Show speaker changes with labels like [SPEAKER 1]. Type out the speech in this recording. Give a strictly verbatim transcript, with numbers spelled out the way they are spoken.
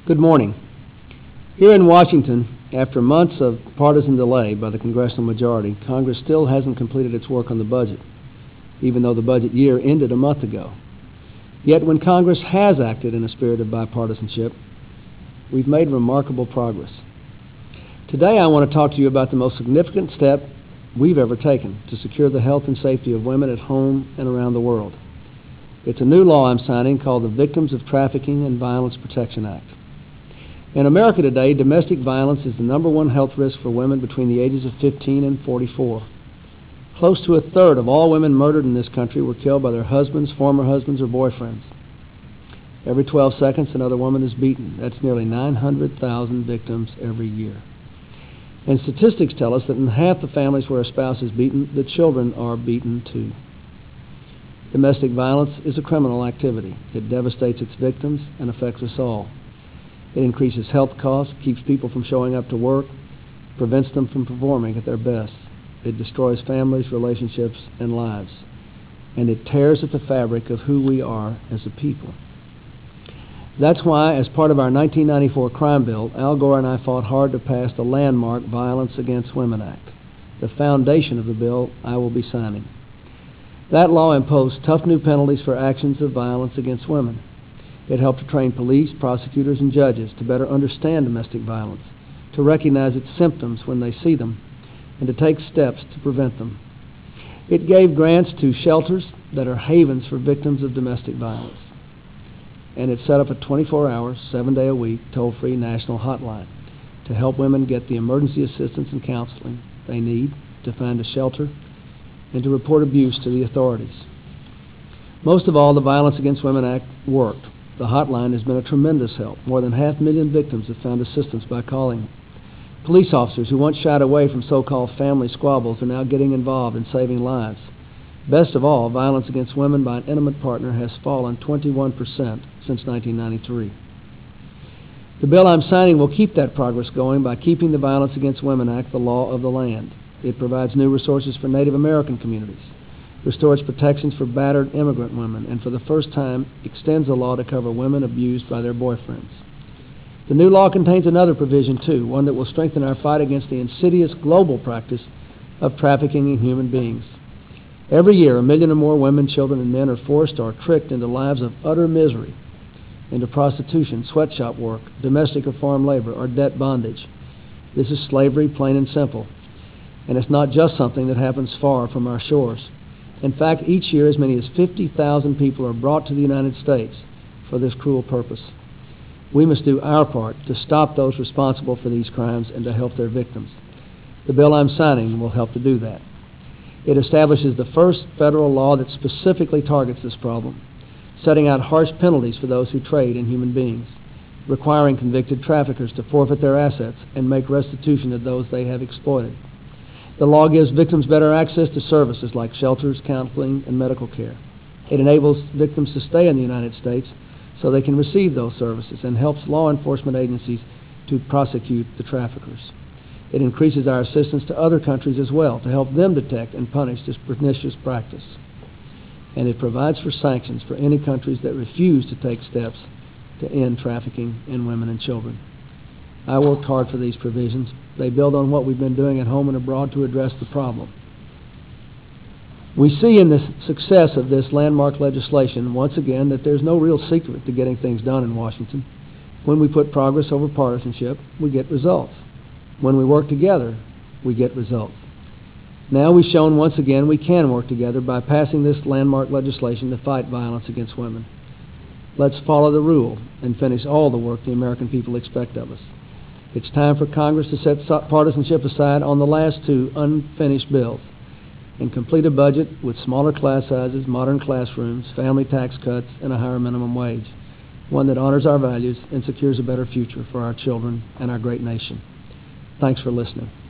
[SPEAKER 1] Good morning. Here in Washington, after months of partisan delay by the congressional majority, Congress still hasn't completed its work on the budget, even though the budget year ended a month ago. Yet when Congress has acted in a spirit of bipartisanship, we've made remarkable progress. Today I want to talk to you about the most significant step we've ever taken to secure the health and safety of women at home and around the world. It's a new law I'm signing called the Victims of Trafficking and Violence Protection Act. In America today, domestic violence is the number one health risk for women between the ages of fifteen and forty-four. Close to a third of all women murdered in this country were killed by their husbands, former husbands, or boyfriends. Every twelve seconds, another woman is beaten. That's nearly nine hundred thousand victims every year. And statistics tell us that in half the families where a spouse is beaten, the children are beaten too. Domestic violence is a criminal activity. It devastates its victims and affects us all. It increases health costs, keeps people from showing up to work, prevents them from performing at their best. It destroys families, relationships, and lives. And it tears at the fabric of who we are as a people. That's why, as part of our nineteen ninety-four crime bill, Al Gore and I fought hard to pass the landmark Violence Against Women Act, the foundation of the bill I will be signing. That law imposed tough new penalties for actions of violence against women. It helped to train police, prosecutors, and judges to better understand domestic violence, to recognize its symptoms when they see them, and to take steps to prevent them. It gave grants to shelters that are havens for victims of domestic violence. And it set up a twenty-four hour, seven day a week, toll-free national hotline to help women get the emergency assistance and counseling they need to find a shelter and to report abuse to the authorities. Most of all, the Violence Against Women Act worked. The hotline has been a tremendous help. More than half a million victims have found assistance by calling. Police officers who once shied away from so-called family squabbles are now getting involved in saving lives. Best of all, violence against women by an intimate partner has fallen twenty-one percent since nineteen ninety-three. The bill I'm signing will keep that progress going by keeping the Violence Against Women Act the law of the land. It provides new resources for Native American communities, restores protections for battered immigrant women, and for the first time extends the law to cover women abused by their boyfriends. The new law contains another provision too, one that will strengthen our fight against the insidious global practice of trafficking in human beings. Every year, a million or more women, children, and men are forced or tricked into lives of utter misery, into prostitution, sweatshop work, domestic or farm labor, or debt bondage. This is slavery, plain and simple. And it's not just something that happens far from our shores. In fact, each year as many as fifty thousand people are brought to the United States for this cruel purpose. We must do our part to stop those responsible for these crimes and to help their victims. The bill I'm signing will help to do that. It establishes the first federal law that specifically targets this problem, setting out harsh penalties for those who trade in human beings, requiring convicted traffickers to forfeit their assets and make restitution to those they have exploited. The law gives victims better access to services like shelters, counseling, and medical care. It enables victims to stay in the United States so they can receive those services and helps law enforcement agencies to prosecute the traffickers. It increases our assistance to other countries as well to help them detect and punish this pernicious practice. And it provides for sanctions for any countries that refuse to take steps to end trafficking in women and children. I worked hard for these provisions. They build on what we've been doing at home and abroad to address the problem. We see in the success of this landmark legislation, once again, that there's no real secret to getting things done in Washington. When we put progress over partisanship, we get results. When we work together, we get results. Now we've shown once again we can work together by passing this landmark legislation to fight violence against women. Let's follow the rule and finish all the work the American people expect of us. It's time for Congress to set partisanship aside on the last two unfinished bills and complete a budget with smaller class sizes, modern classrooms, family tax cuts, and a higher minimum wage, one that honors our values and secures a better future for our children and our great nation. Thanks for listening.